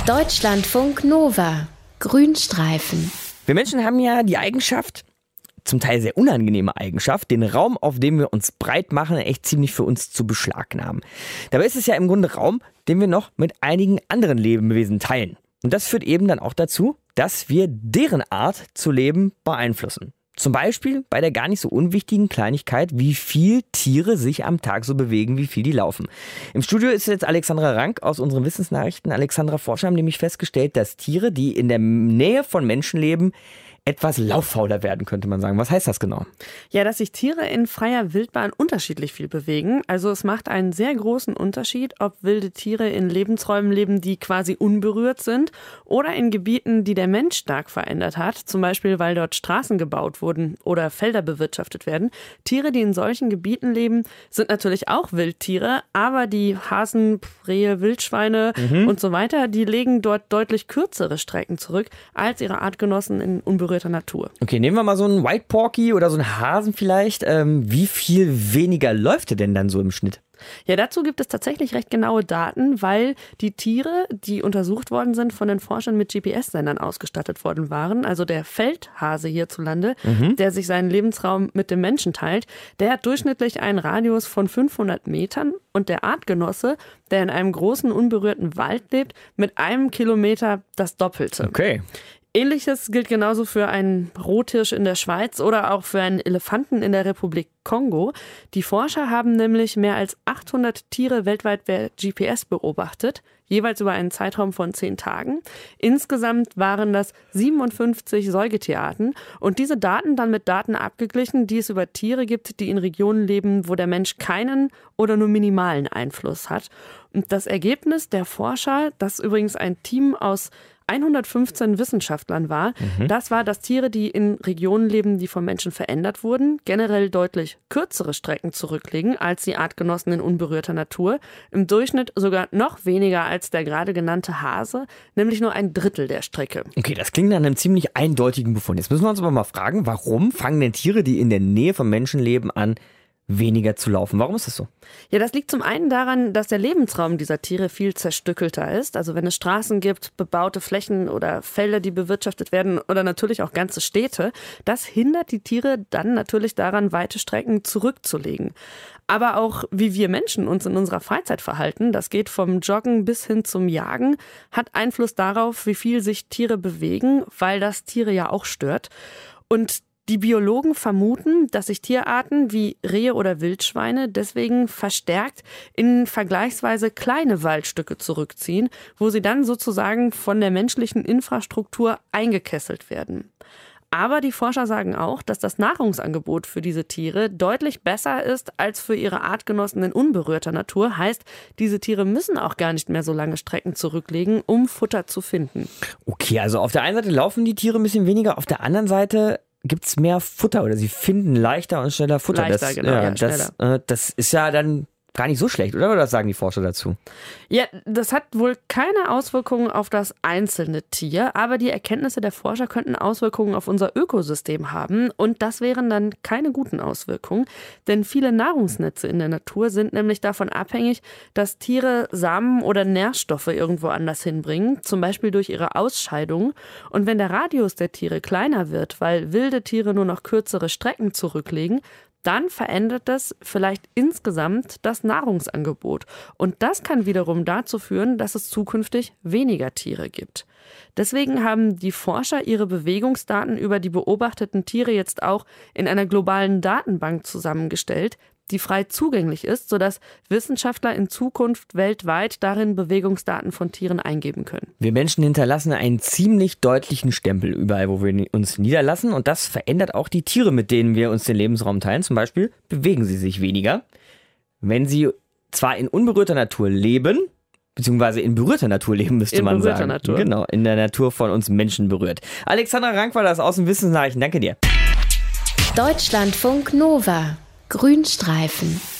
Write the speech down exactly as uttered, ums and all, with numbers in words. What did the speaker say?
Deutschlandfunk Nova. Grünstreifen. Wir Menschen haben ja die Eigenschaft, zum Teil sehr unangenehme Eigenschaft, den Raum, auf dem wir uns breit machen, echt ziemlich für uns zu beschlagnahmen. Dabei ist es ja im Grunde Raum, den wir noch mit einigen anderen Lebewesen teilen. Und das führt eben dann auch dazu, dass wir deren Art zu leben beeinflussen. Zum Beispiel bei der gar nicht so unwichtigen Kleinigkeit, wie viel Tiere sich am Tag so bewegen, wie viel die laufen. Im Studio ist jetzt Alexandra Rank aus unseren Wissensnachrichten. Alexandra, Forscher haben nämlich festgestellt, dass Tiere, die in der Nähe von Menschen leben, etwas lauffauler werden, könnte man sagen. Was heißt das genau? Ja, dass sich Tiere in freier Wildbahn unterschiedlich viel bewegen. Also es macht einen sehr großen Unterschied, ob wilde Tiere in Lebensräumen leben, die quasi unberührt sind oder in Gebieten, die der Mensch stark verändert hat. Zum Beispiel, weil dort Straßen gebaut wurden oder Felder bewirtschaftet werden. Tiere, die in solchen Gebieten leben, sind natürlich auch Wildtiere, aber die Hasen, Rehe, Wildschweine mhm. und so weiter, die legen dort deutlich kürzere Strecken zurück als ihre Artgenossen in unberührter Natur. Okay, nehmen wir mal so einen White Porky oder so einen Hasen vielleicht. Ähm, wie viel weniger läuft der denn dann so im Schnitt? Ja, dazu gibt es tatsächlich recht genaue Daten, weil die Tiere, die untersucht worden sind, von den Forschern mit G P S-Sendern ausgestattet worden waren. Also der Feldhase hierzulande, mhm. der sich seinen Lebensraum mit dem Menschen teilt, der hat durchschnittlich einen Radius von fünfhundert Metern und der Artgenosse, der in einem großen, unberührten Wald lebt, mit einem Kilometer das Doppelte. Okay. Ähnliches gilt genauso für einen Rothirsch in der Schweiz oder auch für einen Elefanten in der Republik Kongo. Die Forscher haben nämlich mehr als achthundert Tiere weltweit per G P S beobachtet, jeweils über einen Zeitraum von zehn Tagen. Insgesamt waren das siebenundfünfzig Säugetierarten und diese Daten dann mit Daten abgeglichen, die es über Tiere gibt, die in Regionen leben, wo der Mensch keinen oder nur minimalen Einfluss hat. Und das Ergebnis der Forscher, das übrigens ein Team aus hundertfünfzehn Wissenschaftlern war, mhm. das war, dass Tiere, die in Regionen leben, die vom Menschen verändert wurden, generell deutlich kürzere Strecken zurücklegen als die Artgenossen in unberührter Natur. Im Durchschnitt sogar noch weniger als der gerade genannte Hase, nämlich nur ein Drittel der Strecke. Okay, das klingt nach einem ziemlich eindeutigen Befund. Jetzt müssen wir uns aber mal fragen, warum fangen denn Tiere, die in der Nähe von Menschen leben, an, weniger zu laufen? Warum ist das so? Ja, das liegt zum einen daran, dass der Lebensraum dieser Tiere viel zerstückelter ist. Also wenn es Straßen gibt, bebaute Flächen oder Felder, die bewirtschaftet werden oder natürlich auch ganze Städte, das hindert die Tiere dann natürlich daran, weite Strecken zurückzulegen. Aber auch wie wir Menschen uns in unserer Freizeit verhalten, das geht vom Joggen bis hin zum Jagen, hat Einfluss darauf, wie viel sich Tiere bewegen, weil das Tiere ja auch stört. Und die Biologen vermuten, dass sich Tierarten wie Rehe oder Wildschweine deswegen verstärkt in vergleichsweise kleine Waldstücke zurückziehen, wo sie dann sozusagen von der menschlichen Infrastruktur eingekesselt werden. Aber die Forscher sagen auch, dass das Nahrungsangebot für diese Tiere deutlich besser ist als für ihre Artgenossen in unberührter Natur. Heißt, diese Tiere müssen auch gar nicht mehr so lange Strecken zurücklegen, um Futter zu finden. Okay, also auf der einen Seite laufen die Tiere ein bisschen weniger, auf der anderen Seite gibt es mehr Futter oder sie finden leichter und schneller Futter. Leichter, das, genau, ja, ja, das, äh, das ist ja dann gar nicht so schlecht, oder? Oder was sagen die Forscher dazu? Ja, das hat wohl keine Auswirkungen auf das einzelne Tier, aber die Erkenntnisse der Forscher könnten Auswirkungen auf unser Ökosystem haben und das wären dann keine guten Auswirkungen, denn viele Nahrungsnetze in der Natur sind nämlich davon abhängig, dass Tiere Samen oder Nährstoffe irgendwo anders hinbringen, zum Beispiel durch ihre Ausscheidung. Und wenn der Radius der Tiere kleiner wird, weil wilde Tiere nur noch kürzere Strecken zurücklegen, dann verändert das vielleicht insgesamt das Nahrungsangebot. Und das kann wiederum dazu führen, dass es zukünftig weniger Tiere gibt. Deswegen haben die Forscher ihre Bewegungsdaten über die beobachteten Tiere jetzt auch in einer globalen Datenbank zusammengestellt, die frei zugänglich ist, sodass Wissenschaftler in Zukunft weltweit darin Bewegungsdaten von Tieren eingeben können. Wir Menschen hinterlassen einen ziemlich deutlichen Stempel überall, wo wir uns niederlassen. Und das verändert auch die Tiere, mit denen wir uns den Lebensraum teilen. Zum Beispiel bewegen sie sich weniger. Wenn sie zwar in unberührter Natur leben, beziehungsweise in berührter Natur leben, müsste in man sagen. Natur. Genau, in der Natur von uns Menschen berührt. Alexandra Rank war das aus den Wissensnachrichten. Danke dir. Deutschlandfunk Nova. Grünstreifen.